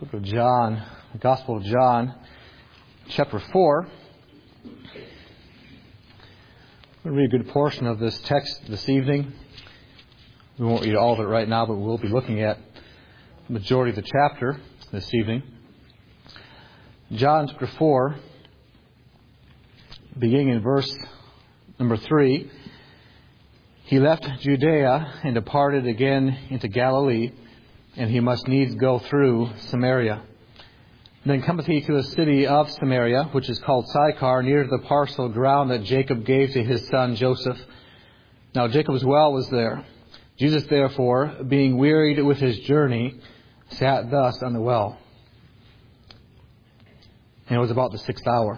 Book of John, the Gospel of John, chapter 4. I'm going to read a good portion of this text this evening. We won't read all of it right now, but we'll be looking at the majority of the chapter this evening. John chapter 4, beginning in verse number 3. He left Judea and departed again into Galilee, and he must needs go through Samaria. Then cometh he to a city of Samaria, which is called Sychar, near to the parcel of ground that Jacob gave to his son Joseph. Now Jacob's well was there. Jesus therefore, being wearied with his journey, sat thus on the well. And it was about the 6th hour.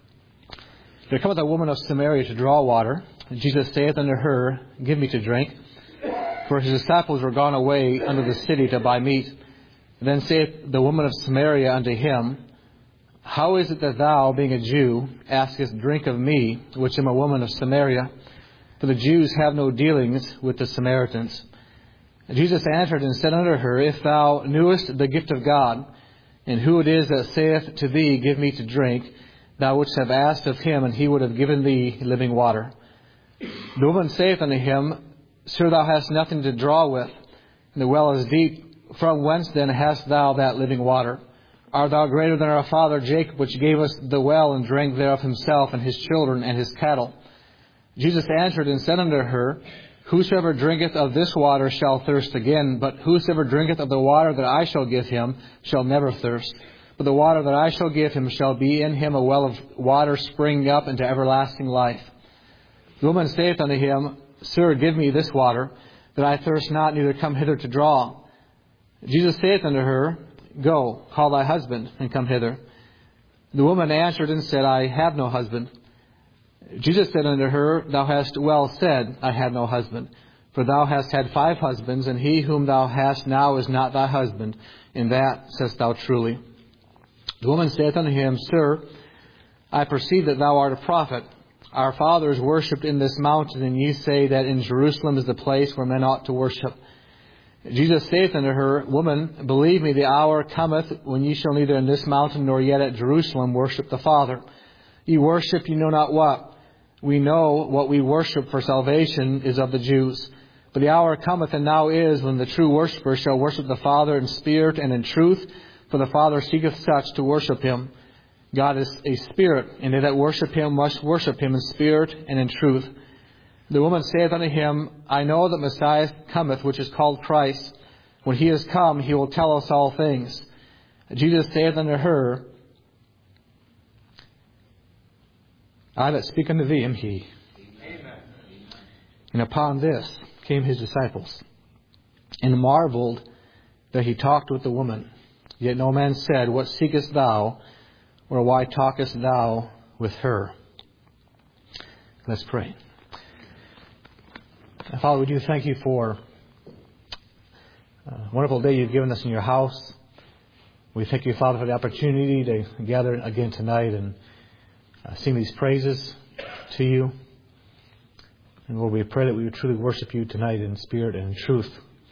There cometh a woman of Samaria to draw water. And Jesus saith unto her, Give me to drink. For his disciples were gone away unto the city to buy meat. And then saith the woman of Samaria unto him, How is it that thou, being a Jew, askest drink of me, which am a woman of Samaria? For the Jews have no dealings with the Samaritans. And Jesus answered and said unto her, If thou knewest the gift of God, and who it is that saith to thee, Give me to drink, thou wouldst have asked of him, and he would have given thee living water. The woman saith unto him, Sir, thou hast nothing to draw with, and the well is deep. From whence then hast thou that living water? Art thou greater than our father Jacob, which gave us the well, and drank thereof himself, and his children, and his cattle? Jesus answered and said unto her, Whosoever drinketh of this water shall thirst again, but whosoever drinketh of the water that I shall give him shall never thirst. But the water that I shall give him shall be in him a well of water springing up into everlasting life. The woman saith unto him, Sir, give me this water, that I thirst not, neither come hither to draw. Jesus saith unto her, Go, call thy husband, and come hither. The woman answered and said, I have no husband. Jesus said unto her, Thou hast well said, I have no husband. For thou hast had 5 husbands, and he whom thou hast now is not thy husband. In that sayest thou truly. The woman saith unto him, Sir, I perceive that thou art a prophet. Our fathers worshipped in this mountain, and ye say that in Jerusalem is the place where men ought to worship. Jesus saith unto her, Woman, believe me, the hour cometh when ye shall neither in this mountain nor yet at Jerusalem worship the Father. Ye worship ye know not what. We know what we worship, for salvation is of the Jews. But the hour cometh, and now is, when the true worshippers shall worship the Father in spirit and in truth, for the Father seeketh such to worship him. God is a spirit, and they that worship him must worship him in spirit and in truth. The woman saith unto him, I know that Messiah cometh, which is called Christ. When he is come, he will tell us all things. Jesus saith unto her, I that speak unto thee am he. Amen. And upon this came his disciples, and marveled that he talked with the woman. Yet no man said, What seekest thou? Or why talkest thou with her? Let's pray. Father, we do thank you for a wonderful day you've given us in your house. We thank you, Father, for the opportunity to gather again tonight and sing these praises to you. And Lord, we pray that we would truly worship you tonight in spirit and in truth.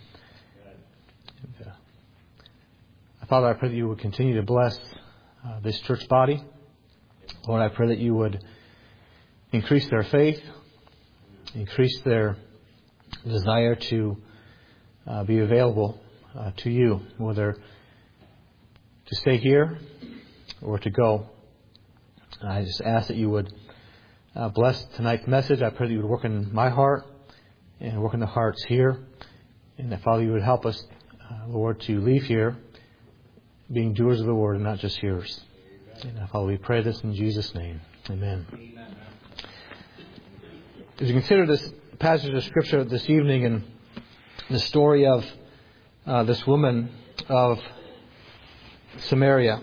And, Father, I pray that you would continue to bless this church body. Lord, I pray that you would increase their faith, increase their desire to be available to you, whether to stay here or to go. I just ask that you would bless tonight's message. I pray that you would work in my heart and work in the hearts here. And that, Father, you would help us, Lord, to leave here being doers of the word and not just hearers. And Father, we pray this in Jesus' name. Amen. As you consider this passage of Scripture this evening and the story of this woman of Samaria,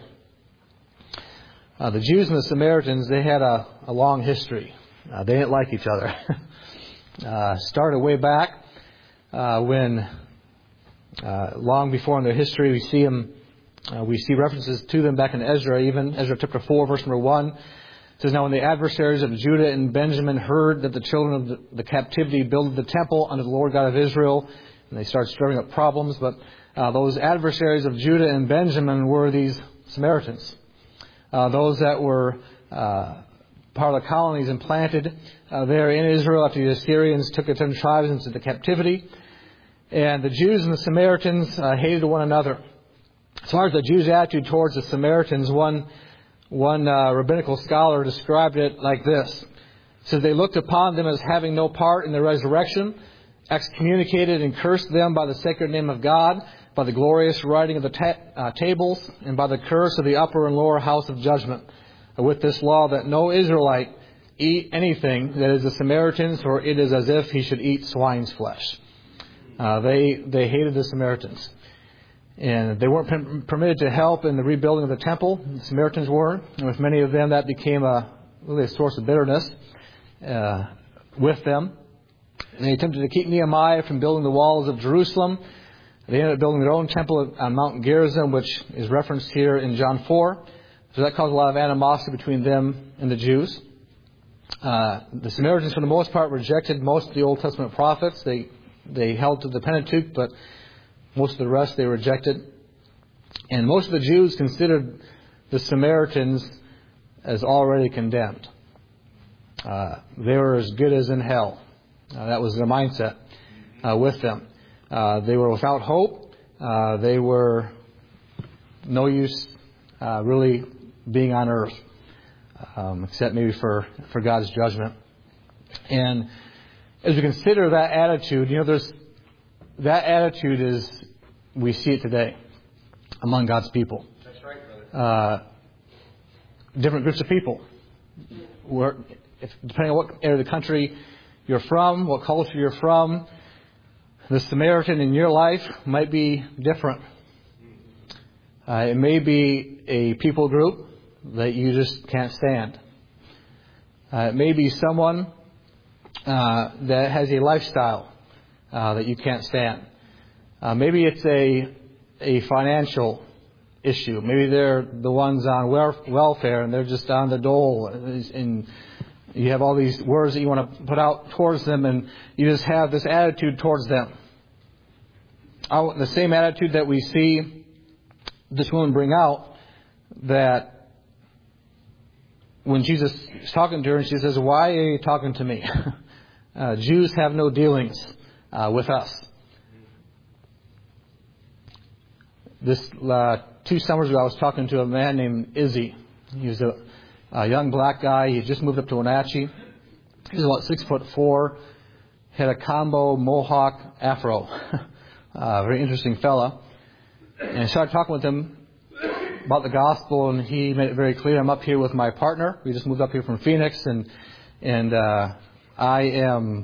the Jews and the Samaritans, they had a long history. They didn't like each other. Started way back when, long before in their history, we see references to them back in Ezra, even Ezra chapter 4, verse number 1. It says, Now when the adversaries of Judah and Benjamin heard that the children of the captivity builded the temple unto the Lord God of Israel, and they started stirring up problems. But those adversaries of Judah and Benjamin were these Samaritans. Those that were part of the colonies and planted there in Israel after the Assyrians took the 10 tribes into captivity. And the Jews and the Samaritans hated one another. As far as the Jews' attitude towards the Samaritans, one rabbinical scholar described it like this. He says, they looked upon them as having no part in the resurrection, excommunicated and cursed them by the sacred name of God, by the glorious writing of the tables, and by the curse of the upper and lower house of judgment, with this law that no Israelite eat anything that is the Samaritans, for it is as if he should eat swine's flesh. They hated the Samaritans. And they weren't permitted to help in the rebuilding of the temple. The Samaritans were. And with many of them, that became really a source of bitterness with them. And they attempted to keep Nehemiah from building the walls of Jerusalem. They ended up building their own temple on Mount Gerizim, which is referenced here in John 4. So that caused a lot of animosity between them and the Jews. The Samaritans, for the most part, rejected most of the Old Testament prophets. They held to the Pentateuch, but most of the rest they rejected. And most of the Jews considered the Samaritans as already condemned. They were as good as in hell. That was their mindset with them. They were without hope. They were no use really being on earth, except maybe for God's judgment. And as we consider that attitude, that attitude we see it today among God's people. That's right, brother. Different groups of people. Depending on what area of the country you're from, what culture you're from, the Samaritan in your life might be different. It may be a people group that you just can't stand. It may be someone that has a lifestyle that you can't stand. Maybe it's a financial issue. Maybe they're the ones on welfare and they're just on the dole. And you have all these words that you want to put out towards them, and you just have this attitude towards them. The same attitude that we see this woman bring out, that when Jesus is talking to her and she says, "Why are you talking to me? Jews have no dealings with us." This 2 summers ago, I was talking to a man named Izzy. He was a young black guy. He had just moved up to Wenatchee. He was about 6'4", had a combo mohawk afro. Very interesting fella. And I started talking with him about the gospel, and he made it very clear, I'm up here with my partner. We just moved up here from Phoenix, and I am.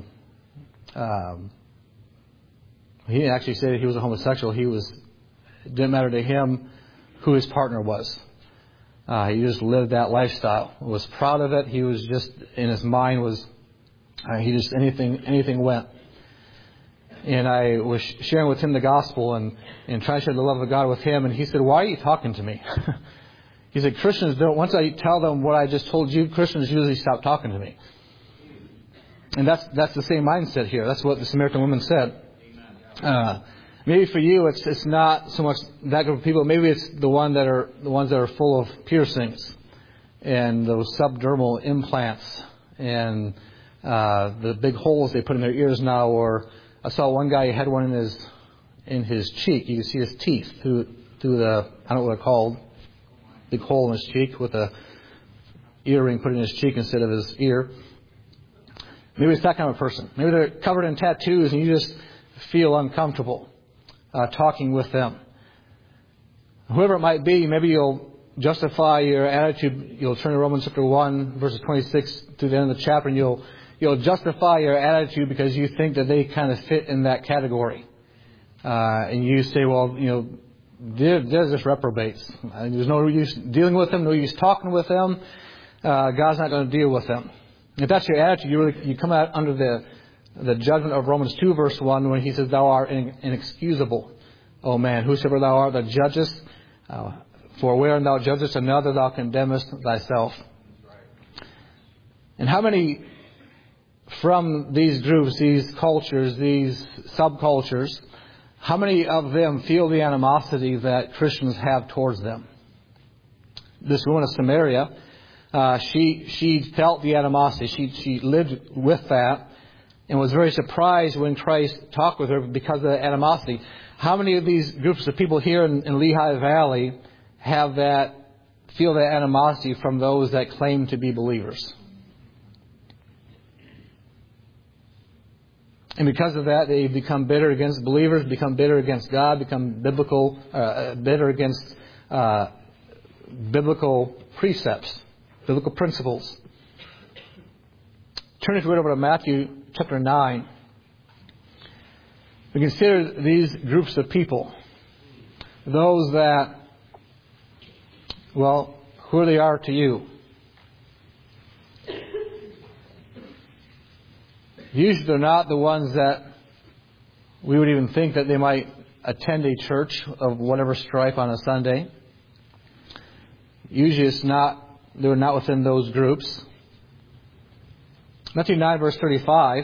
He didn't actually say that he was a homosexual. It didn't matter to him who his partner was. He just lived that lifestyle. Was proud of it. He was just, in his mind was, he just anything went. And I was sharing with him the gospel and trying to share the love of God with him. And he said, "Why are you talking to me?" He said, "Christians don't. Once I tell them what I just told you, Christians usually stop talking to me." And that's the same mindset here. That's what the Samaritan woman said. Maybe for you, it's not so much that group of people. Maybe it's the ones that are full of piercings and those subdermal implants and the big holes they put in their ears now. Or I saw one guy, he had one in his cheek. You can see his teeth through the, I don't know what they're called, big hole in his cheek with a earring put in his cheek instead of his ear. Maybe it's that kind of person. Maybe they're covered in tattoos and you just feel uncomfortable talking with them. Whoever it might be, maybe you'll justify your attitude. You'll turn to Romans chapter 1, verses 26 to the end of the chapter, and you'll justify your attitude because you think that they kind of fit in that category. And you say, well, they're just reprobates. There's no use dealing with them, no use talking with them. God's not going to deal with them. If that's your attitude, you come out under the judgment of Romans 2, verse 1, when he says, "Thou art inexcusable, O man, whosoever thou art that judgest, for wherein thou judgest another, thou condemnest thyself." And how many from these groups, these cultures, these subcultures, how many of them feel the animosity that Christians have towards them? This woman of Samaria, she felt the animosity. She lived with that and was very surprised when Christ talked with her because of the animosity. How many of these groups of people here in Lehigh Valley feel that animosity from those that claim to be believers? And because of that, they become bitter against believers, become bitter against God, become bitter against biblical precepts, biblical principles. Turn it over to Matthew chapter 9. We consider these groups of people, those that, well, who they are to you. Usually they're not the ones that we would even think that they might attend a church of whatever stripe on a Sunday. Usually they're not within those groups. Matthew 9 verse 35,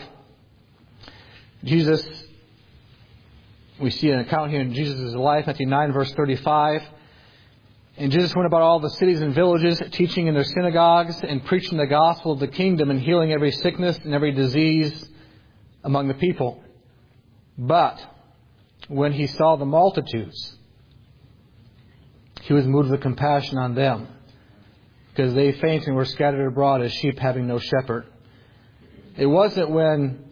we see an account here in Jesus' life, Matthew 9 verse 35. And Jesus went about all the cities and villages, teaching in their synagogues and preaching the gospel of the kingdom and healing every sickness and every disease among the people. But when he saw the multitudes, he was moved with compassion on them, because they fainted and were scattered abroad as sheep having no shepherd. It wasn't when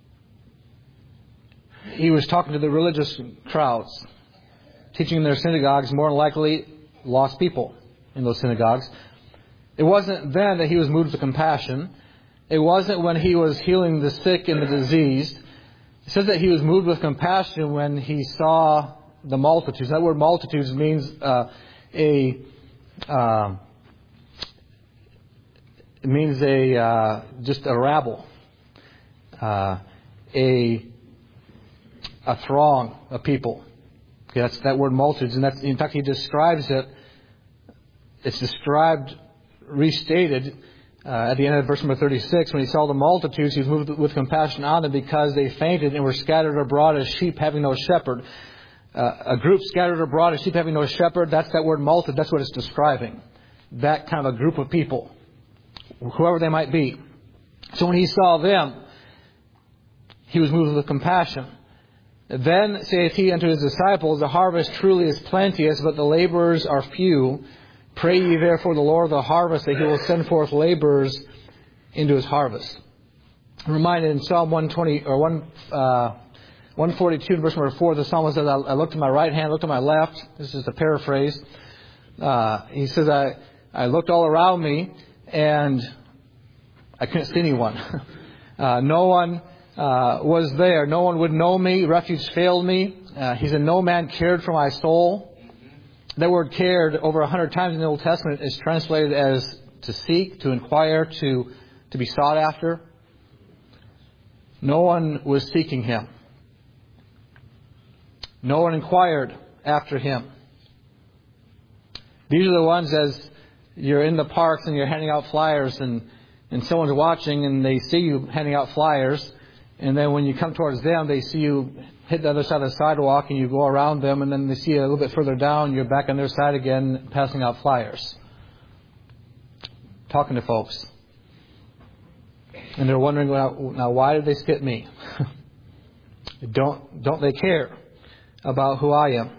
he was talking to the religious crowds, teaching in their synagogues, more than likely lost people in those synagogues. It wasn't then that he was moved with compassion. It wasn't when he was healing the sick and the diseased. It says that he was moved with compassion when he saw the multitudes. That word multitudes means just a rabble, a throng of people. Okay, that's that word multitudes, and that's, in fact, he describes it. It's described, restated at the end of verse number 36. When he saw the multitudes, he was moved with compassion on them because they fainted and were scattered abroad as sheep having no shepherd. A group scattered abroad as sheep having no shepherd. That's that word multitude. That's what it's describing. That kind of a group of people, whoever they might be. So when he saw them, he was moved with compassion. Then saith he unto his disciples, the harvest truly is plenteous, but the laborers are few. Pray ye therefore the Lord of the harvest that he will send forth laborers into his harvest. I'm reminded in Psalm 142, verse number 4, the psalmist says, I looked to my right hand, looked to my left. This is a paraphrase. He says, I looked all around me, and I couldn't see anyone. No one was there. No one would know me. Refuge failed me. He said, no man cared for my soul. That word cared over 100 times in the Old Testament is translated as to seek, to inquire, to be sought after. No one was seeking him. No one inquired after him. These are the ones, as you're in the parks and you're handing out flyers and someone's watching and they see you handing out flyers. And then when you come towards them, they see you hit the other side of the sidewalk and you go around them, and then they see you a little bit further down, you're back on their side again, passing out flyers, talking to folks. And they're wondering, now why did they skip me? Don't they care about who I am?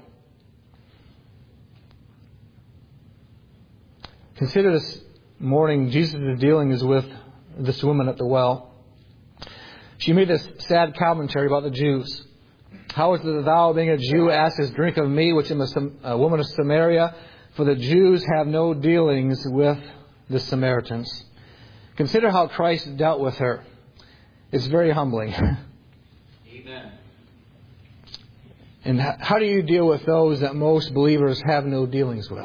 Consider this morning, Jesus' dealings with this woman at the well. She made this sad commentary about the Jews. How is it that thou, being a Jew, askest drink of me, which am a woman of Samaria? For the Jews have no dealings with the Samaritans. Consider how Christ dealt with her. It's very humbling. Amen. And how do you deal with those that most believers have no dealings with?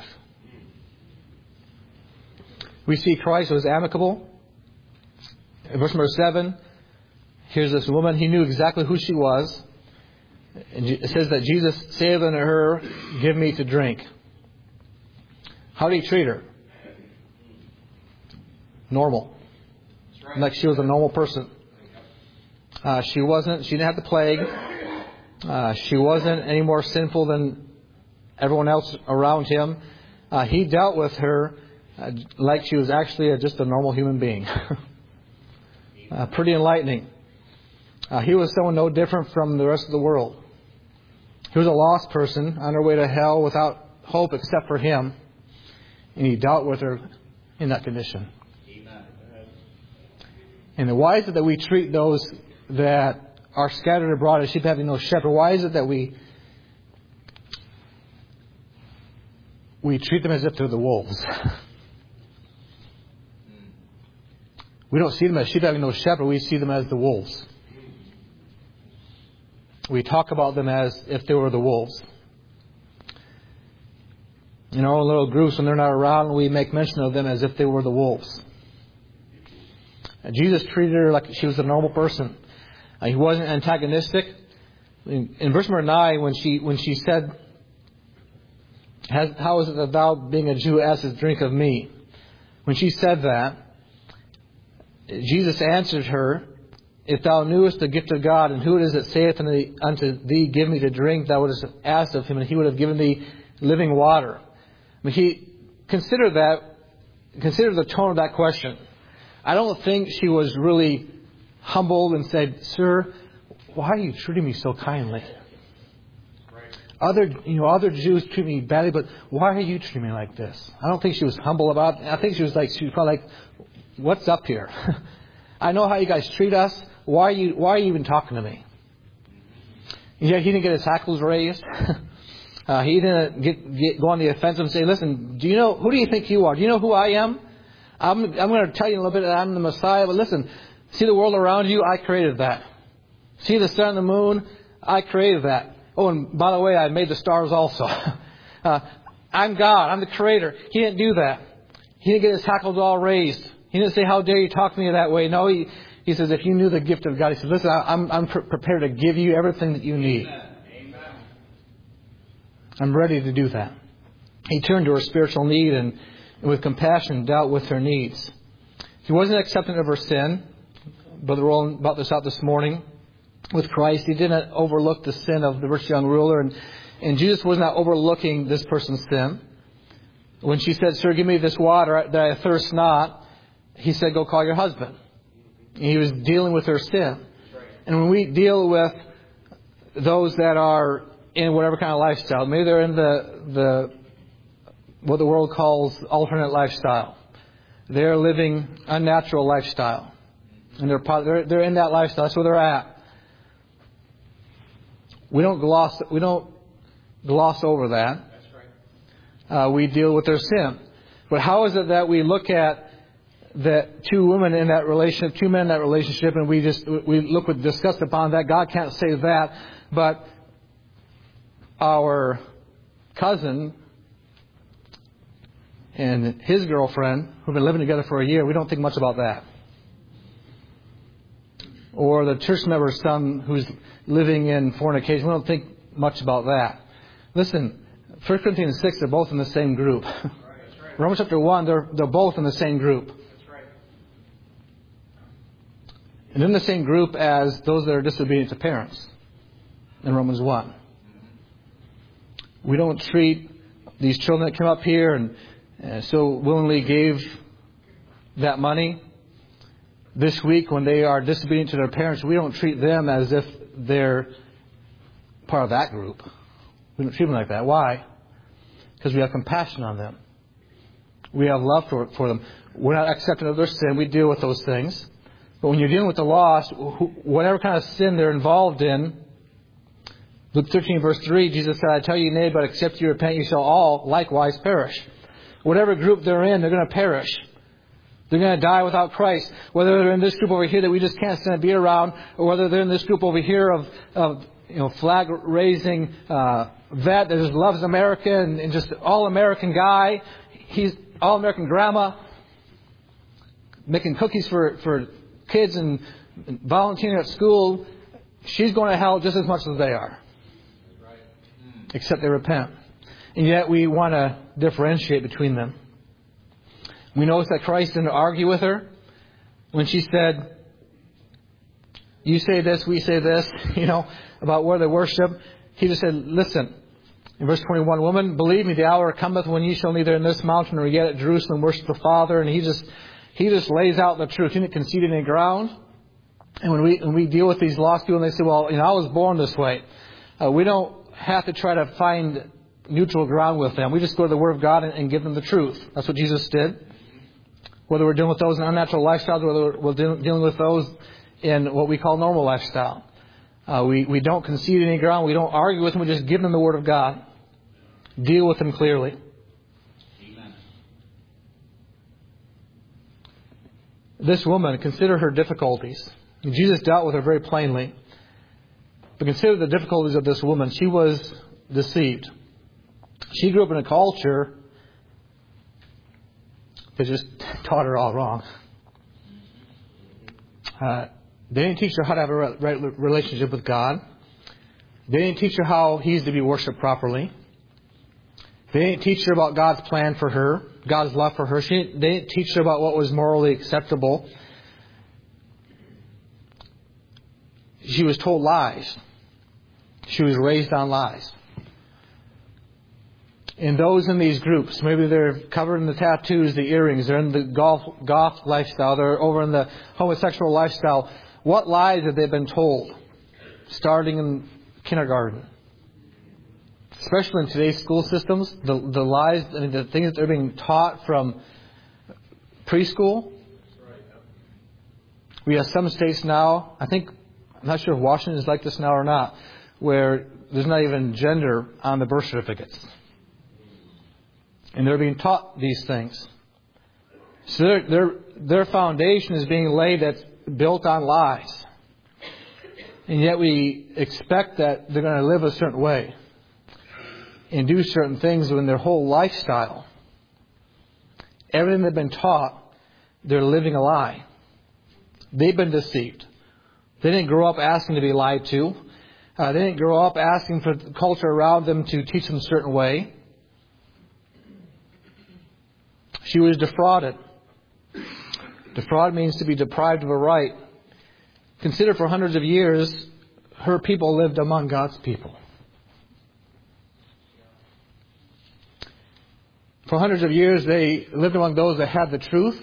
We see Christ was amicable. In verse number 7, here's this woman. He knew exactly who she was. And it says that Jesus saith unto her, give me to drink. How did he treat her? Normal. Right. Like she was a normal person. She didn't have the plague. She wasn't any more sinful than everyone else around him. He dealt with her like she was actually just a normal human being. Pretty enlightening. He was someone no different from the rest of the world. He was a lost person on her way to hell without hope except for him. And he dealt with her in that condition. And why is it that we treat those that are scattered abroad as sheep having no shepherd? Why is it that we treat them as if they're the wolves? We don't see them as sheep having no shepherd. We see them as the wolves. We talk about them as if they were the wolves. In our own little groups, when they're not around, we make mention of them as if they were the wolves. And Jesus treated her like she was a normal person. He wasn't antagonistic. In verse number 9, when she said, "How is it that thou, being a Jew, askest drink of me?" When she said that, Jesus answered her, "If thou knewest the gift of God, and who it is that saith unto thee, Give me to drink, thou wouldst have asked of him, and he would have given thee living water." I mean, consider the tone of that question. I don't think she was really humbled and said, "Sir, why are you treating me so kindly? Other Jews treat me badly, but why are you treating me like this?" I don't think she was humble about it. I think she was probably like, "What's up here? I know how you guys treat us. Why are you even talking to me?" And yet he didn't get his hackles raised. He didn't go on the offensive and say, "Listen, who do you think you are? Do you know who I am? I'm going to tell you a little bit that I'm the Messiah, but listen, see the world around you? I created that. See the sun and the moon? I created that. Oh, and by the way, I made the stars also. I'm God. I'm the creator." He didn't do that. He didn't get his hackles all raised. He didn't say, "How dare you talk to me that way?" No, he says, "If you knew the gift of God," he said, "Listen, I'm prepared to give you everything that you need. Amen. I'm ready to do that." He turned to her spiritual need and with compassion dealt with her needs. He wasn't accepting of her sin. Brother Roland brought this out this morning. With Christ, he didn't overlook the sin of the rich young ruler. And Jesus was not overlooking this person's sin. When she said, "Sir, give me this water that I thirst not," he said, "Go call your husband." And he was dealing with her sin. And when we deal with those that are in whatever kind of lifestyle, maybe they're in the what the world calls alternate lifestyle. They're living unnatural lifestyle. And they're in that lifestyle. That's where they're at. We don't gloss over that. That's right. We deal with their sin. But how is it that we look at that two women in that relationship, two men in that relationship, and we look with disgust upon that? God can't say that. But our cousin and his girlfriend, who've been living together for a year, we don't think much about that. Or the church member's son who's living in fornication, we don't think much about that. Listen, 1 Corinthians 6, they're both in the same group. Right. Romans chapter 1, they're both in the same group. That's right. And in the same group as those that are disobedient to parents in Romans 1. We don't treat these children that come up here and so willingly gave that money. This week, when they are disobedient to their parents, we don't treat them as if they're part of that group. We don't treat them like that. Why? Because we have compassion on them. We have love for them. We're not accepting of their sin. We deal with those things. But when you're dealing with the lost, whatever kind of sin they're involved in, Luke 13, verse 3, Jesus said, "I tell you, nay, but except you repent, you shall all likewise perish." Whatever group they're in, they're going to perish. They're going to die without Christ. Whether they're in this group over here that we just can't stand to be around, or whether they're in this group over here of flag raising vet that just loves America and just all American guy. He's all American grandma, making cookies for kids and volunteering at school. She's going to hell just as much as they are, except they repent. And yet we want to differentiate between them. We notice that Christ didn't argue with her when she said, you say this, we say this, about where they worship. He just said, listen, in verse 21, woman, believe me, the hour cometh when ye shall neither in this mountain or yet at Jerusalem worship the Father. And he just lays out the truth. He didn't concede any ground. And when we deal with these lost people and they say, well, I was born this way. We don't have to try to find neutral ground with them. We just go to the Word of God and give them the truth. That's what Jesus did. Whether we're dealing with those in unnatural lifestyles, whether we're dealing with those in what we call normal lifestyle. We don't concede any ground. We don't argue with them. We just give them the Word of God. Deal with them clearly. Amen. This woman, consider her difficulties. Jesus dealt with her very plainly. But consider the difficulties of this woman. She was deceived. She grew up in a culture that just taught her all wrong. They didn't teach her how to have a right relationship with God. They didn't teach her how He's to be worshipped properly. They didn't teach her about God's plan for her, God's love for her. They didn't teach her about what was morally acceptable. She was told lies. She was raised on lies. And those in these groups, maybe they're covered in the tattoos, the earrings, they're in the goth lifestyle, they're over in the homosexual lifestyle. What lies have they been told starting in kindergarten? Especially in today's school systems, the lies, the things that they're being taught from preschool. We have some states now, I'm not sure if Washington is like this now or not, where there's not even gender on the birth certificates. And they're being taught these things. So their foundation is being laid that's built on lies. And yet we expect that they're going to live a certain way and do certain things in their whole lifestyle. Everything they've been taught, they're living a lie. They've been deceived. They didn't grow up asking to be lied to. They didn't grow up asking for the culture around them to teach them a certain way. She was defrauded. Defraud means to be deprived of a right. Consider for hundreds of years, her people lived among God's people. For hundreds of years, they lived among those that had the truth.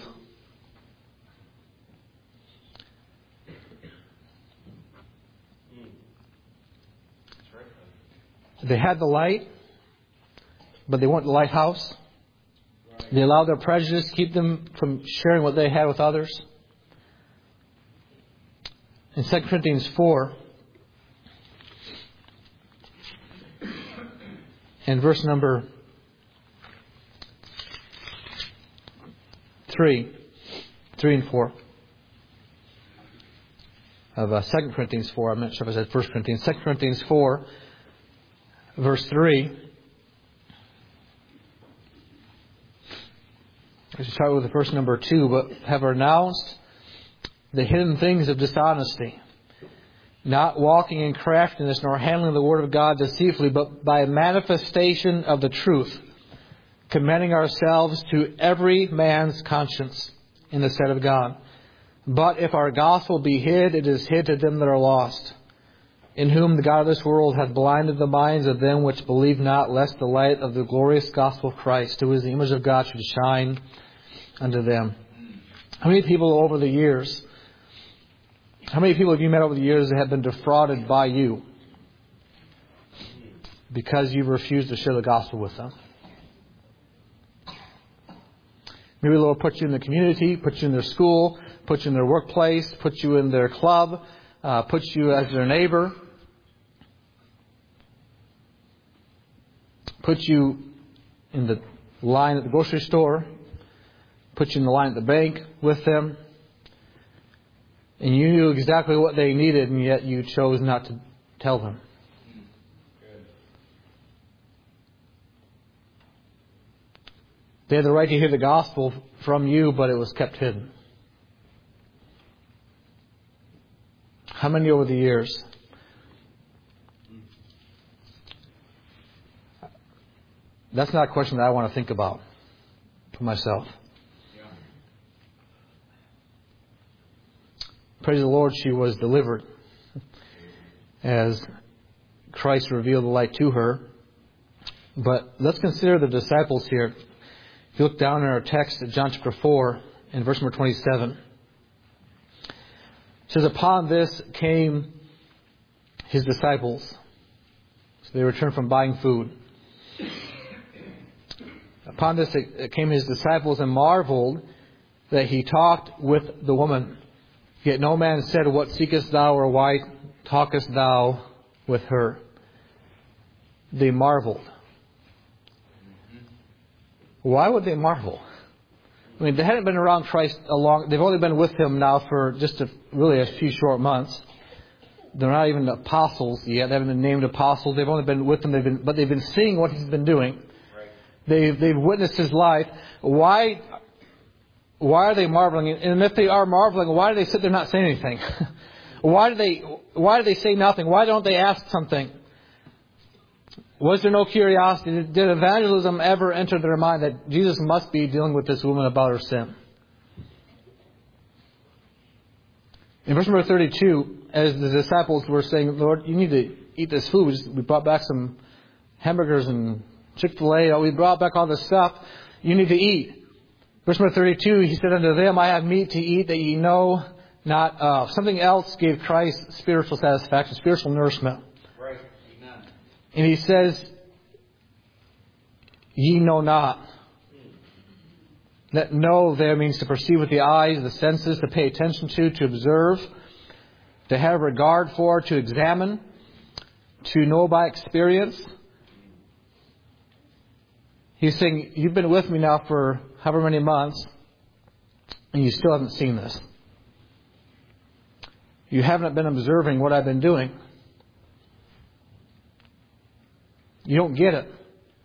They had the light, but they weren't the lighthouse. They allowed their prejudice to keep them from sharing what they had with others. In 2 Corinthians 4, and verse number 3 and 4 of 2 Corinthians 4. I'm not sure if I said 1 Corinthians. 2 Corinthians 4, verse 3. I should start with verse number 2. But have renounced the hidden things of dishonesty, not walking in craftiness, nor handling the word of God deceitfully, but by manifestation of the truth, commending ourselves to every man's conscience in the sight of God. But if our gospel be hid, it is hid to them that are lost, in whom the God of this world hath blinded the minds of them which believe not, lest the light of the glorious gospel of Christ, who is the image of God, should shine unto them. How many people over the years, how many people have you met over the years that have been defrauded by you because you refused to share the gospel with them? Maybe the Lord put you in the community, put you in their school, put you in their workplace, put you in their club, put you as their neighbor, put you in the line at the grocery store, put you in the line at the bank with them, and you knew exactly what they needed, and yet you chose not to tell them. They had the right to hear the gospel from you, but it was kept hidden. How many over the years? That's not a question that I want to think about for myself. Praise the Lord, she was delivered. as Christ revealed the light to her. But let's consider the disciples here. If you look down in our text at John chapter 4 and verse number 27. It says, upon this came his disciples. So they returned from buying food. Upon this came his disciples and marveled that he talked with the woman. Yet no man said, what seekest thou, or why talkest thou with her? They marveled. Why would they marvel? I mean, they hadn't been around Christ they've only been with him now for just really a few short months. They're not even apostles yet. They haven't been named apostles. They've only been with him. But they've been seeing what he's been doing. Right. They've witnessed his life. Why are they marveling? And if they are marveling, why do they sit there not saying anything? Why do they say nothing? Why don't they ask something? Was there no curiosity? Did evangelism ever enter their mind that Jesus must be dealing with this woman about her sin? In verse number 32, as the disciples were saying, Lord, you need to eat this food. We brought back some hamburgers and Chick-fil-A. We brought back all this stuff. You need to eat. Verse number 32, he said unto them, I have meat to eat that ye know not of. Something else gave Christ spiritual satisfaction, spiritual nourishment. Right. Amen. And he says, ye know not. That know there means to perceive with the eyes, the senses, to pay attention to observe, to have regard for, to examine, to know by experience. He's saying, you've been with me now for however many months, and you still haven't seen this. You haven't been observing what I've been doing. You don't get it.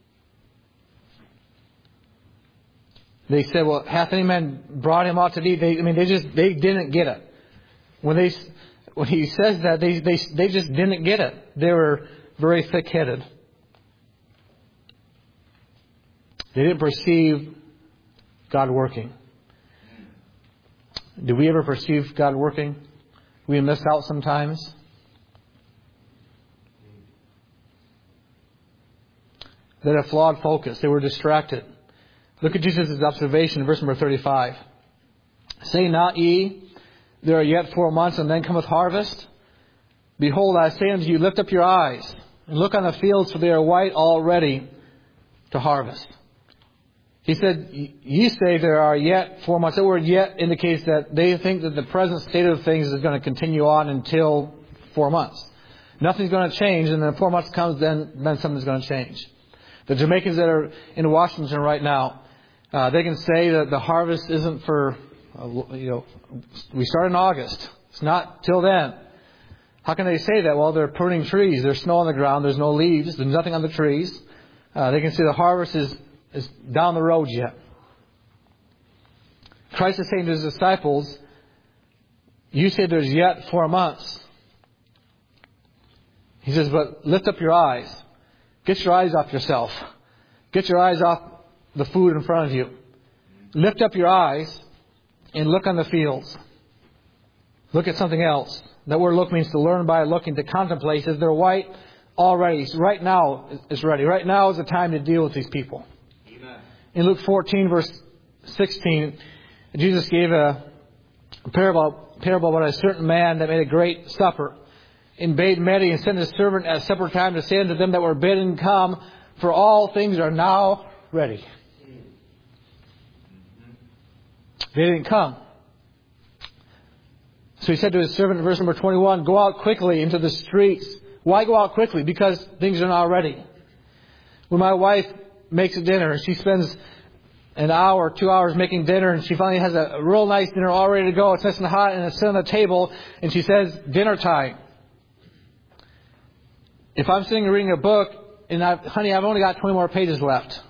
They said, well, hath any man brought him out to eat? They didn't get it. When he says that, they just didn't get it. They were very thick-headed. They didn't perceive God working. Do we ever perceive God working? We miss out sometimes. They had a flawed focus. They were distracted. Look at Jesus' observation in verse number 35. Say not ye, there are yet 4 months, and then cometh harvest? Behold, I say unto you, lift up your eyes, and look on the fields, for they are white already to harvest. He said, ye say there are yet 4 months. That word yet indicates that they think that the present state of things is going to continue on until 4 months. Nothing's going to change, and then 4 months comes, then something's going to change. The Jamaicans that are in Washington right now, they can say that the harvest isn't for, we start in August. It's not till then. How can they say that? Well, they're pruning trees. There's snow on the ground. There's no leaves. There's nothing on the trees. They can say the harvest is down the road yet. Christ is saying to his disciples, you say there's yet 4 months. He says, but lift up your eyes. Get your eyes off yourself. Get your eyes off the food in front of you. Lift up your eyes and look on the fields. Look at something else. That word look means to learn by looking, to contemplate. Says they're white already. Right now is ready. Right now is the time to deal with these people. Amen. In Luke 14 verse 16, Jesus gave a parable about a certain man that made a great supper, and bade many, and sent his servant at supper time to say unto them that were bidden, come, for all things are now ready. They didn't come. So he said to his servant in verse number 21, go out quickly into the streets. Why go out quickly? Because things are now ready. When my wife makes a dinner, she spends an hour, 2 hours making dinner, and she finally has a real nice dinner all ready to go. It's nice and hot, and it's set on the table, and she says, dinner time. If I'm sitting and reading a book, and I've only got 20 more pages left.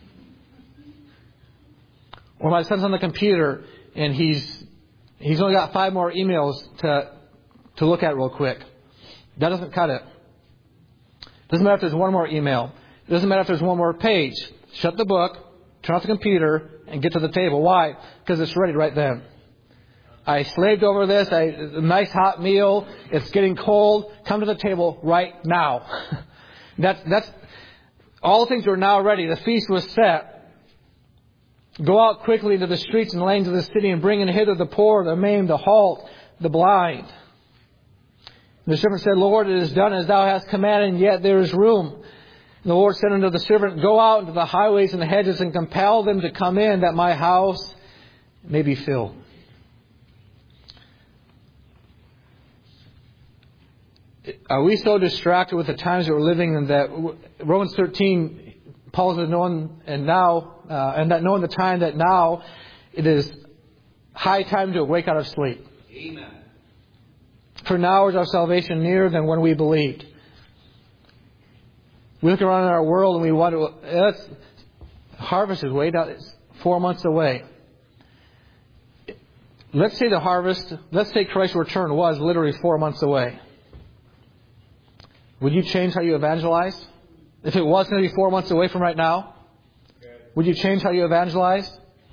Or my son's on the computer, and he's only got 5 more emails to look at real quick. That doesn't cut it. Doesn't matter if there's one more email. It doesn't matter if there's one more page. Shut the book, turn off the computer, and get to the table. Why? Because it's ready right then. I slaved over this. A nice hot meal. It's getting cold. Come to the table right now. That's all things are now ready. The feast was set. Go out quickly into the streets and lanes of the city and bring in hither the poor, the maimed, the halt, the blind. And the servant said, Lord, it is done as thou hast commanded, and yet there is room. And the Lord said unto the servant, Go out into the highways and the hedges and compel them to come in, that my house may be filled. Are we so distracted with the times that we're living in that Romans 13, Paul says, knowing the time that now it is high time to wake out of sleep. Amen. For now is our salvation nearer than when we believed. We look around in our world and we wonder, harvest is way down. It's 4 months away. Let's say Christ's return was literally 4 months away. Would you change how you evangelize? If it was going to be 4 months away from right now, would you change how you evangelize?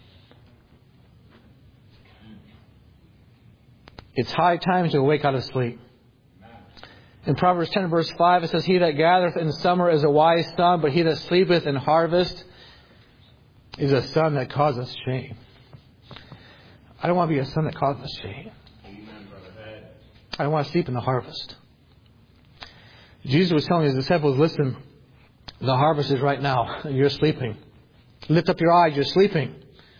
It's high time to wake out of sleep. In Proverbs 10 verse 5 it says, He that gathereth in summer is a wise son, but he that sleepeth in harvest is a son that causeth shame. I don't want to be a son that causes shame. I don't want to sleep in the harvest. Jesus was telling his disciples, listen, the harvest is right now. You're sleeping. Lift up your eyes. You're sleeping.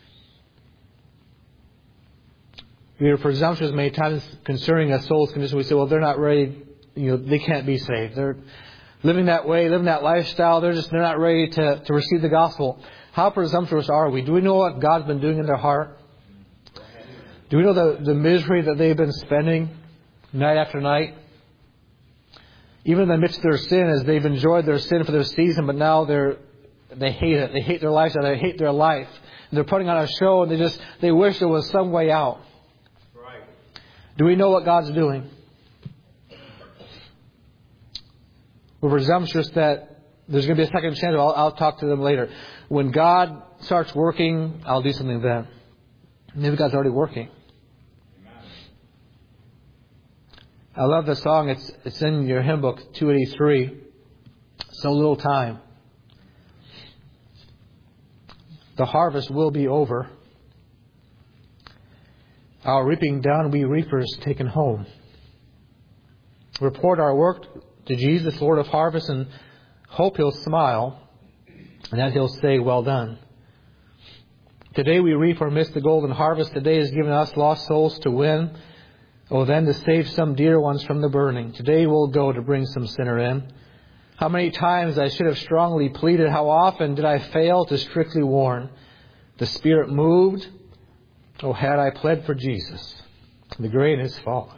We are presumptuous many times concerning a soul's condition. We say, well, they're not ready. They can't be saved. They're living that way, living that lifestyle. They're not ready to receive the gospel. How presumptuous are we? Do we know what God's been doing in their heart? Do we know the misery that they've been spending night after night? Even in the midst of their sin, as they've enjoyed their sin for their season, but now they hate it. They hate their lifestyle. They hate their life. And they're putting on a show, and they wish there was some way out. Right. Do we know what God's doing? We're presumptuous that there's going to be a second chance. I'll talk to them later. When God starts working, I'll do something then. Maybe God's already working. I love the song. It's in your hymn book, 283. So little time. The harvest will be over. Our reaping done, we reapers taken home. Report our work to Jesus, Lord of harvest, and hope He'll smile and that He'll say, well done. Today we reap or miss the golden harvest. Today has given us lost souls to win. Oh, then to save some dear ones from the burning. Today we'll go to bring some sinner in. How many times I should have strongly pleaded. How often did I fail to strictly warn? The Spirit moved. Oh, had I pled for Jesus. The grain has fallen.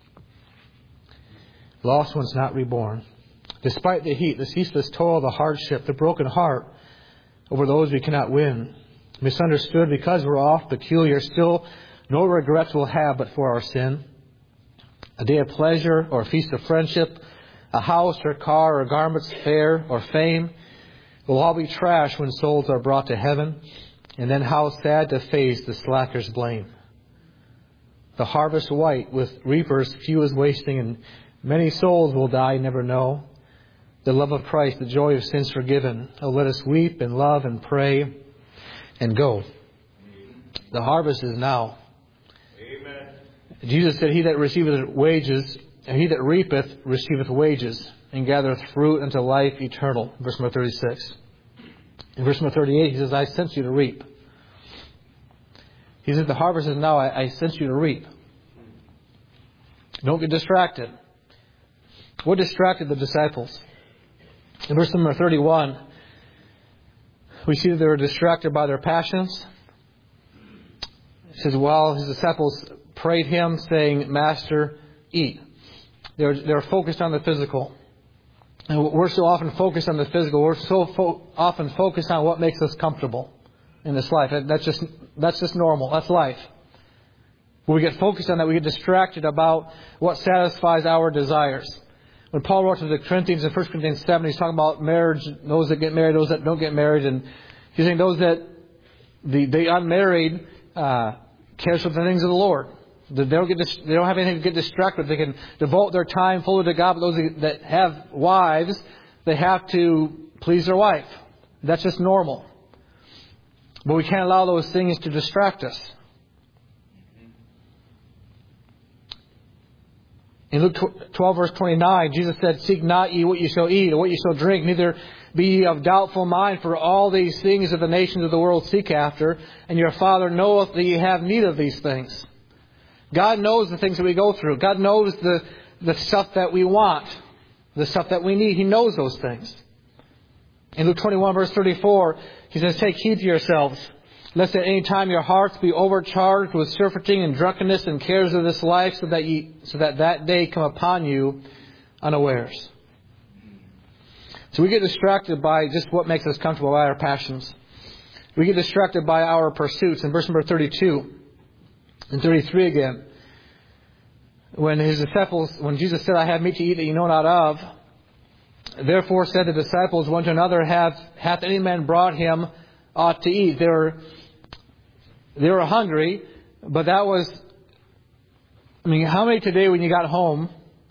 Lost ones not reborn. Despite the heat, the ceaseless toil, the hardship, the broken heart over those we cannot win. Misunderstood because we're off, peculiar. Still, no regrets we'll have but for our sin. A day of pleasure or a feast of friendship, a house or car or garments fair or fame will all be trash when souls are brought to heaven. And then how sad to face the slacker's blame. The harvest white with reapers few is wasting, and many souls will die never know. The love of Christ, the joy of sins forgiven. Oh, let us weep and love and pray and go. The harvest is now. Jesus said, He that receiveth wages, and he that reapeth, receiveth wages, and gathereth fruit unto life eternal. Verse number 36. In verse number 38, He says, I sent you to reap. He says, the harvest is now, I sent you to reap. Don't get distracted. What distracted the disciples? In verse number 31, we see that they were distracted by their passions. It says, while His disciples prayed Him, saying, Master, eat. They're focused on the physical. And we're so often focused on the physical. We're so often focused on what makes us comfortable in this life. That's just normal. That's life. When we get focused on that, we get distracted about what satisfies our desires. When Paul wrote to the Corinthians in 1 Corinthians 7, he's talking about marriage, those that get married, those that don't get married. And he's saying those that, the unmarried, cares for the things of the Lord. They don't have anything to get distracted. They can devote their time fully to God. But those that have wives, they have to please their wife. That's just normal. But we can't allow those things to distract us. In Luke 12, verse 29, Jesus said, "Seek not ye what ye shall eat, or what ye shall drink, neither be ye of doubtful mind, for all these things that the nations of the world seek after, and your Father knoweth that ye have need of these things." God knows the things that we go through. God knows the stuff that we want, the stuff that we need. He knows those things. In Luke 21, verse 34, He says, "Take heed to yourselves, lest at any time your hearts be overcharged with surfeiting and drunkenness and cares of this life, so that day come upon you unawares." So we get distracted by just what makes us comfortable, by our passions. We get distracted by our pursuits. In verse number 32 and 33 again, when His disciples, when Jesus said, "I have meat to eat that you know not of," therefore said the disciples one to another, "Hath any man brought him aught to eat?" They were hungry, but that was, how many today when you got home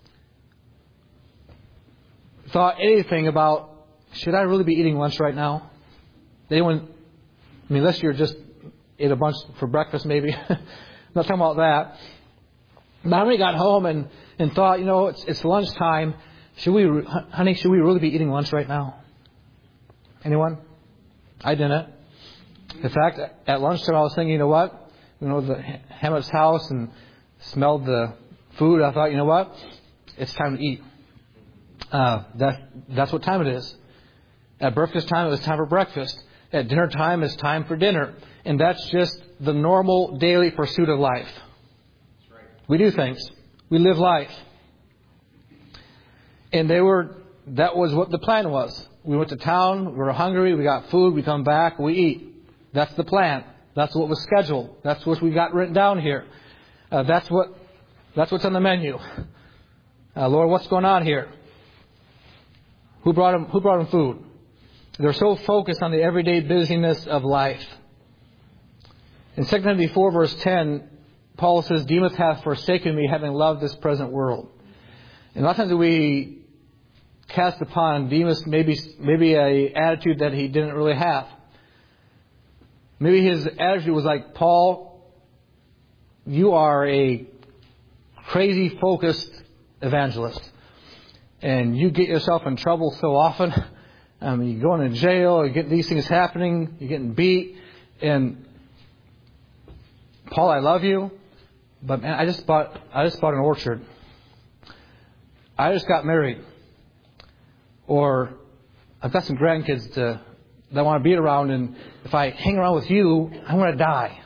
thought anything about, should I really be eating lunch right now? Anyone, unless you're just ate a bunch for breakfast maybe. Not talking about that. But how many got home and thought, it's lunchtime. Should we really be eating lunch right now? Anyone? I didn't. In fact, at lunchtime I was thinking, the Hammett's house and smelled the food. I thought, it's time to eat. That's what time it is. At breakfast time, it was time for breakfast. At dinner time, it's time for dinner. And that's just the normal daily pursuit of life. That's right. We do things. We live life. And that was what the plan was. We went to town, we were hungry, we got food, we come back, we eat. That's the plan. That's what was scheduled. That's what we got written down here. That's what's on the menu. Lord, what's going on here? Who brought him food? They're so focused on the everyday busyness of life. In 2 Timothy 4, verse 10, Paul says, "Demas hath forsaken me, having loved this present world." And a lot of times we cast upon Demas maybe a attitude that he didn't really have. Maybe his attitude was like, "Paul, you are a crazy focused evangelist. And you get yourself in trouble so often. You're going to jail, you get these things happening, you're getting beat. And Paul, I love you, but man, I just bought an orchard. I just got married. Or I've got some grandkids that I want to be around, and if I hang around with you, I'm going to die.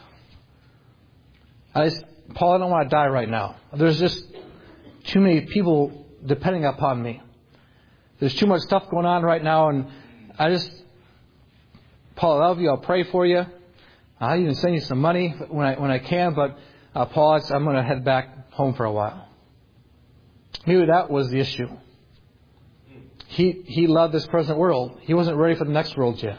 Paul, I don't want to die right now. There's just too many people depending upon me. There's too much stuff going on right now, and Paul, I love you. I'll pray for you. I'll even send you some money when I can, but Paul, I'm going to head back home for a while. Maybe that was the issue. He loved this present world. He wasn't ready for the next world yet.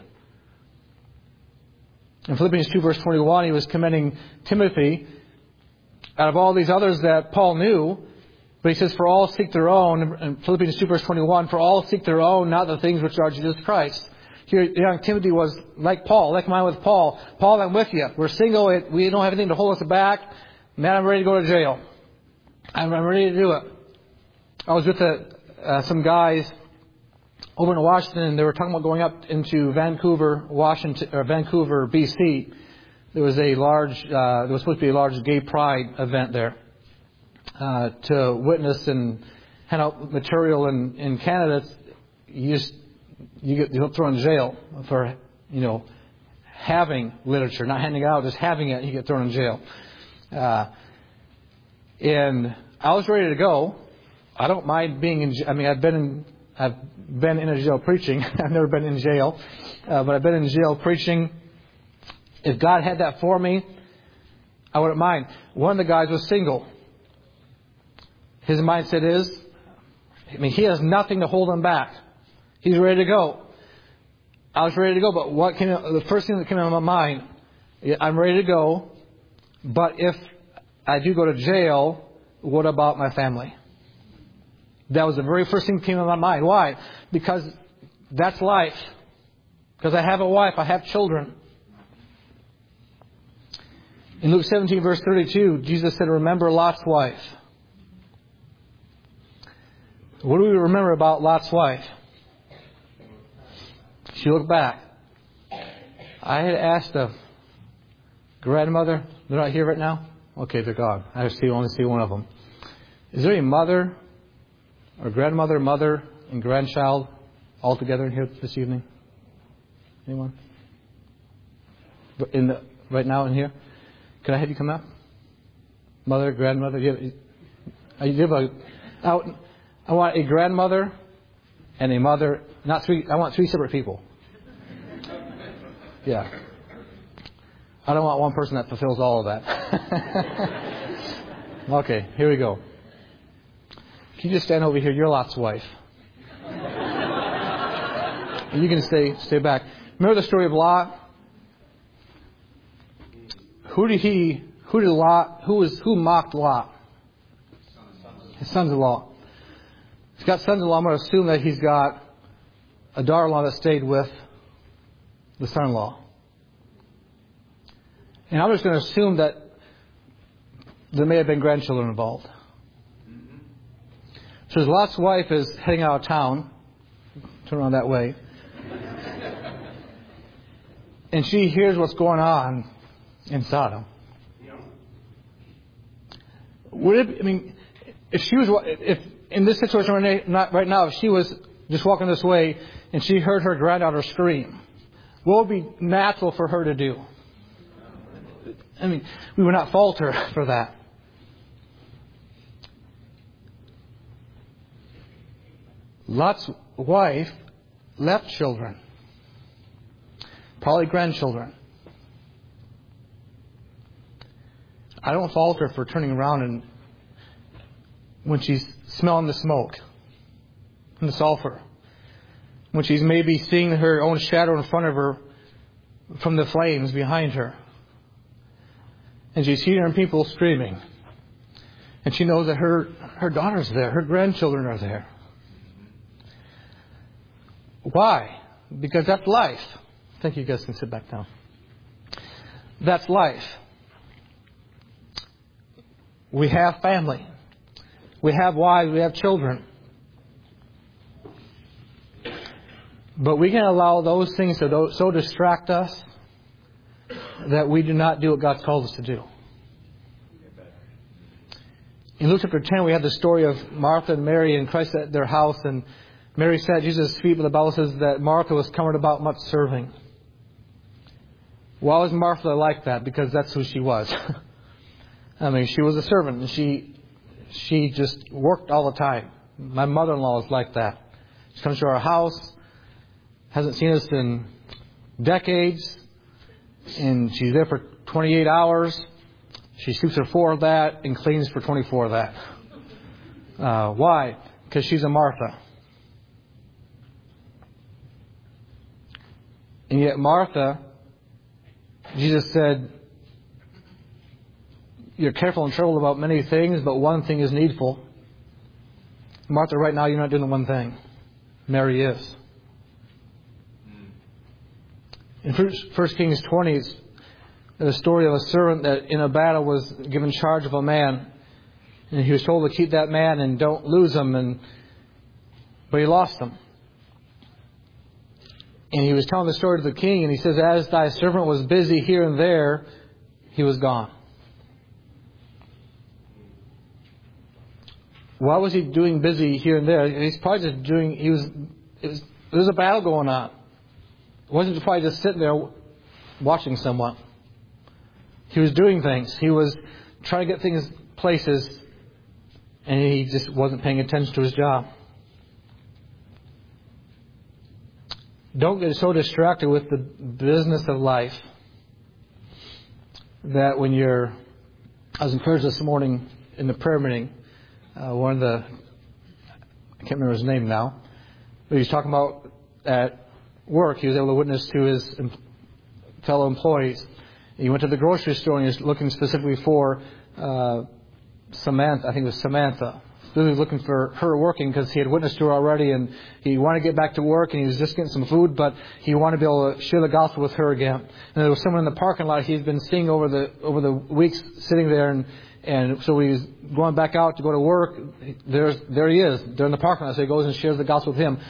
In Philippians 2, verse 21, he was commending Timothy out of all these others that Paul knew. But he says, "For all seek their own," in Philippians 2, verse 21, "For all seek their own, not the things which are Jesus Christ." Here, young Timothy was like Paul, like mine with Paul. "Paul, I'm with you. We're single. We don't have anything to hold us back. Man, I'm ready to go to jail. I'm ready to do it." I was with some guys over in Washington, and they were talking about going up into Vancouver, BC. There was supposed to be a large gay pride event there to witness and hand out material. In Canada, you get thrown in jail for having literature, not handing it out, just having it. You get thrown in jail. And I was ready to go. I don't mind being in. I've been in a jail preaching. I've never been in jail, but I've been in jail preaching. If God had that for me, I wouldn't mind. One of the guys was single. His mindset is, he has nothing to hold him back. He's ready to go. I was ready to go, but the first thing that came into my mind, I'm ready to go, but if I do go to jail, what about my family? That was the very first thing that came to my mind. Why? Because that's life. Because I have a wife, I have children. In Luke 17, verse 32, Jesus said, remember Lot's wife. What do we remember about Lot's wife? She looked back. I had asked a grandmother. They're not here right now? Okay, they're gone. I only see one of them. Is there a mother or grandmother, mother, and grandchild all together in here this evening? Anyone? Right now in here? Can I have you come up? Mother, grandmother? I want a grandmother and a mother. Not three. I want three separate people. Yeah. I don't want one person that fulfills all of that. Okay, here we go. Can you just stand over here? You're Lot's wife. You can stay back. Remember the story of Lot? Who mocked Lot? His sons-in-law. He's got sons-in-law. I'm going to assume that he's got a daughter-in-law that stayed with the son-in-law. And I'm just going to assume that there may have been grandchildren involved. So as Lot's wife is heading out of town, turn around that way, and she hears what's going on in Sodom. If in this situation right now, if she was just walking this way and she heard her granddaughter scream, what would be natural for her to do? We would not fault her for that. Lot's wife left children, probably grandchildren. I don't fault her for turning around and when she's smelling the smoke and the sulfur, when she's maybe seeing her own shadow in front of her from the flames behind her, and she's hearing people screaming, and she knows that her daughter's there, her grandchildren are there. Why? Because that's life. I think you guys can sit back down. That's life. We have family. We have wives. We have children. But we can allow those things to so distract us that we do not do what God's called us to do. In Luke chapter 10, we have the story of Martha and Mary and Christ at their house. And Mary sat at Jesus' feet, but the Bible says that Martha was covered about much serving. Why was Martha like that? Because that's who she was. She was a servant, and she just worked all the time. My mother-in-law is like that. She comes to our house, hasn't seen us in decades, and she's there for 28 hours. She sweeps for 4 of that and cleans for 24 of that. Why? Because she's a Martha. And yet Martha, Jesus said, you're careful and troubled about many things, but one thing is needful. Martha, right now you're not doing the one thing. Mary is. In 1 Kings 20, it's the story of a servant that in a battle was given charge of a man. And he was told to keep that man and don't lose him. But he lost him. And he was telling the story to the king, and he says, as thy servant was busy here and there, he was gone. Why was he doing busy here and there? He's probably just doing, there was a battle going on. It wasn't probably just sitting there watching someone. He was doing things. He was trying to get things places, and he just wasn't paying attention to his job. Don't get so distracted with the business of life that when I was encouraged this morning in the prayer meeting, I can't remember his name now, but he was talking about at work, he was able to witness to his fellow employees. He went to the grocery store and he was looking specifically for Samantha, I think it was Samantha, really looking for her working because he had witnessed to her already, and he wanted to get back to work, and he was just getting some food, but he wanted to be able to share the gospel with her again. And there was someone in the parking lot he'd been seeing over the weeks sitting there, and so when he was going back out to go to work, there he is. They're in the parking lot, so he goes and shares the gospel with him.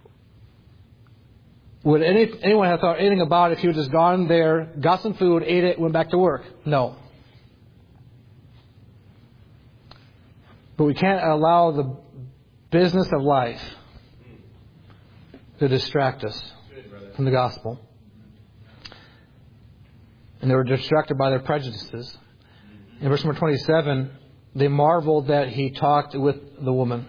Would anyone have thought anything about it if he had just gone there, got some food, ate it, went back to work? No. But we can't allow the business of life to distract us from the gospel. And they were distracted by their prejudices. In verse number 27, they marveled that he talked with the woman.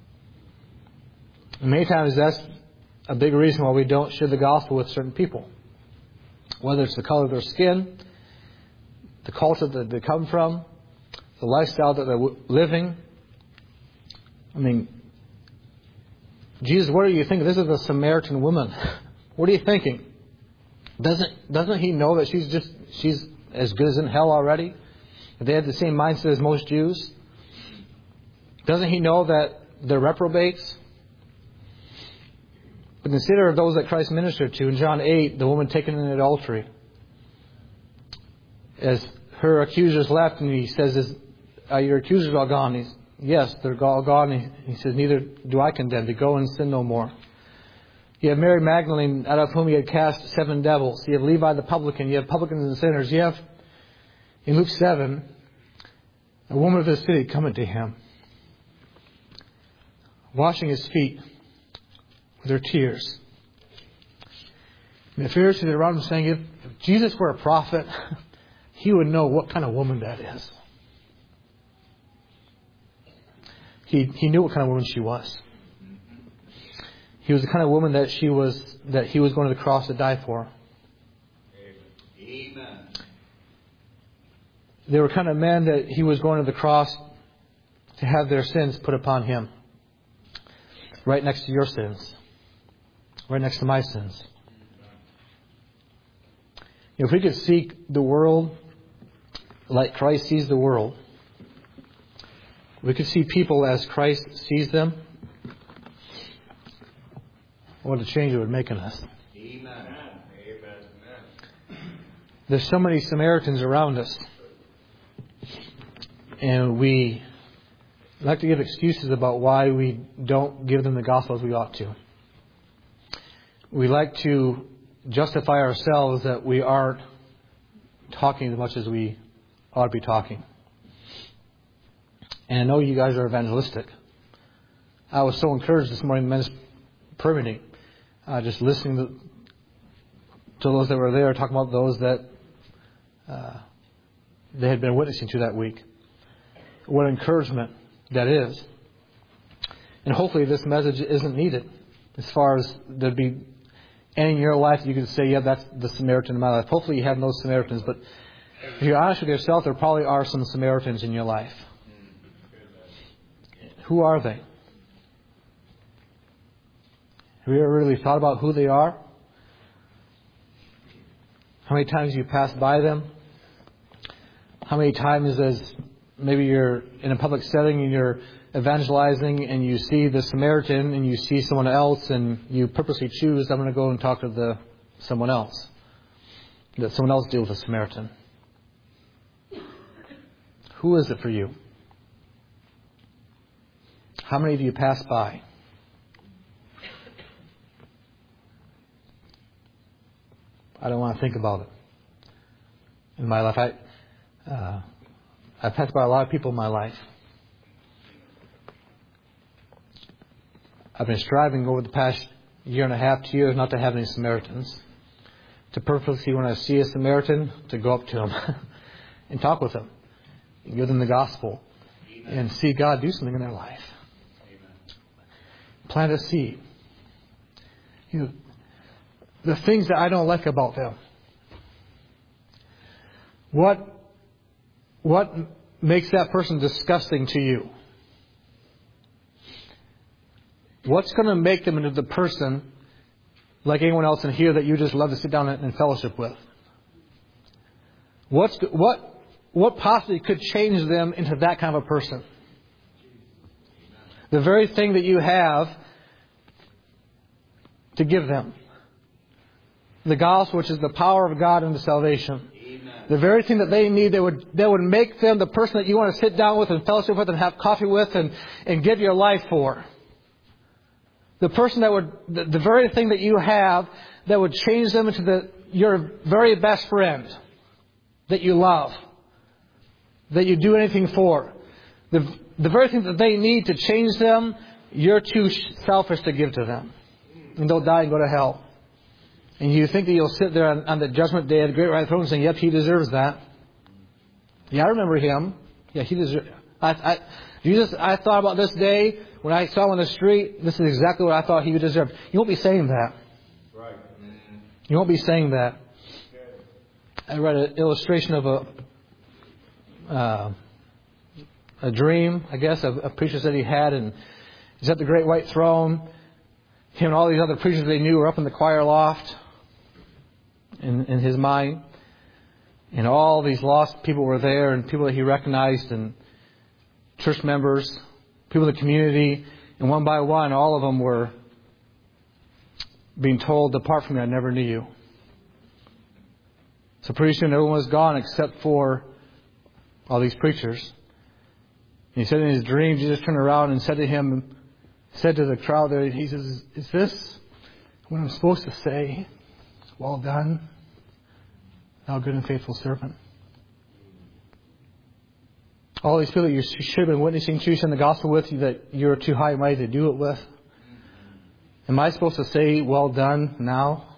And many times that's a big reason why we don't share the gospel with certain people. Whether it's the color of their skin, the culture that they come from, the lifestyle that they're living. I mean, Jesus, what are you thinking? This is a Samaritan woman. What are you thinking? Doesn't he know that she's as good as in hell already? If they had the same mindset as most Jews? Doesn't he know that they're reprobates? But consider those that Christ ministered to. In John 8, the woman taken in adultery. As her accusers left, and he says, are your accusers all gone? Yes, they're all gone. He says, neither do I condemn thee. Go and sin no more. You have Mary Magdalene, out of whom he had cast 7 devils. You have Levi the publican. You have publicans and sinners. You have, in Luke 7, a woman of the city coming to him, washing his feet with her tears. And the Pharisees are around him saying, if Jesus were a prophet, he would know what kind of woman that is. He knew what kind of woman she was. He was the kind of woman that he was going to the cross to die for. Amen. They were kind of men that he was going to the cross to have their sins put upon him. Right next to your sins. Right next to my sins. If we could seek the world like Christ sees the world, we could see people as Christ sees them, what a change it would make in us. Amen. There's so many Samaritans around us. And we like to give excuses about why we don't give them the gospel as we ought to. We like to justify ourselves that we aren't talking as much as we ought to be talking. And I know you guys are evangelistic. I was so encouraged this morning in the men's prayer meeting, just listening to those that were there, talking about those that they had been witnessing to that week. What encouragement that is. And hopefully this message isn't needed as far as there'd be any in your life you could say, yeah, that's the Samaritan in my life. Hopefully you have no Samaritans, but if you're honest with yourself, there probably are some Samaritans in your life. Who are they? Have you ever really thought about who they are? How many times you pass by them? How many times as maybe you're in a public setting and you're evangelizing and you see the Samaritan and you see someone else and you purposely choose, I'm going to go and talk to someone else. Let someone else deal with the Samaritan. Who is it for you? How many do you pass by? I don't want to think about it. In my life, I've passed by a lot of people in my life. I've been striving over the past year and a half, 2 years, not to have any Samaritans. To purposely, when I see a Samaritan, to go up to them and talk with them. And give them the gospel. Amen. And see God do something in their life. Amen. Plant a seed. The things that I don't like about them. What makes that person disgusting to you? What's going to make them into the person like anyone else in here that you just love to sit down and fellowship with? What what possibly could change them into that kind of a person? The very thing that you have to give them. The gospel, which is the power of God unto salvation. Amen. The very thing that they need, that would make them the person that you want to sit down with and fellowship with and have coffee with and give your life for. The person that would, the very thing that you have that would change them into your very best friend that you love, that you do anything for. The very thing that they need to change them, you're too selfish to give to them. And they'll die and go to hell. And you think that you'll sit there on the judgment day at the great white throne saying, yep, he deserves that. Yeah, I remember him. Yeah, he deserves. Jesus, I thought about this day when I saw him on the street. This is exactly what I thought he would deserve. You won't be saying that. Right. You won't be saying that. I read an illustration of a dream, I guess, a preacher said he had, and he's at the great white throne. Him and all these other preachers they knew were up in the choir loft in his mind. And all these lost people were there, and people that he recognized, and church members, people in the community. And one by one, all of them were being told, depart from me, I never knew you. So pretty soon everyone was gone except for all these preachers. And he said in his dream, Jesus turned around and said to the crowd there, he says, is this what I'm supposed to say? Well done, thou good and faithful servant. All these people that you should have been witnessing to, sharing the gospel with, you that you're too high and mighty to do it with. Am I supposed to say, well done now?